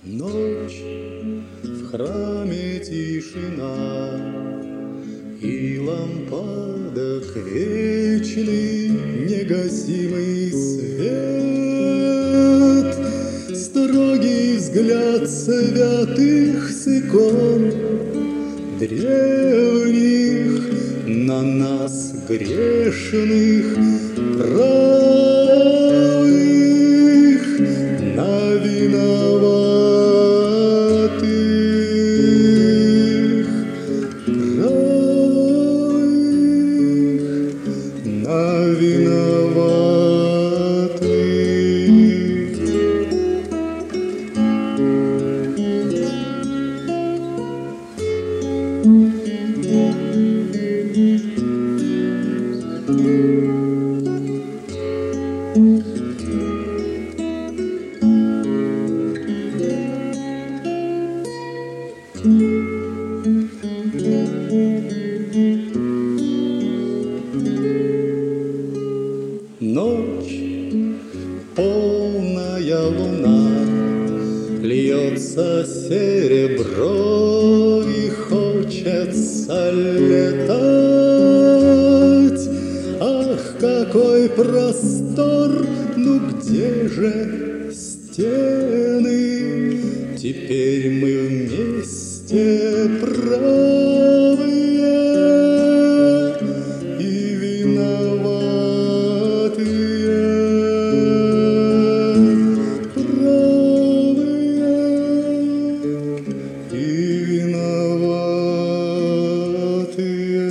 Ночь, в храме тишина, и лампадок вечный негасимый свет, строгий взгляд святых с икон древних на нас грешных правых, на виноватых правых, на виноватых. Ночь, полная луна, льется серебро, и хочется летать. Ах, какой простор, ну где же стены? Теперь мы вместе правые и виноватые, правые и виноватые.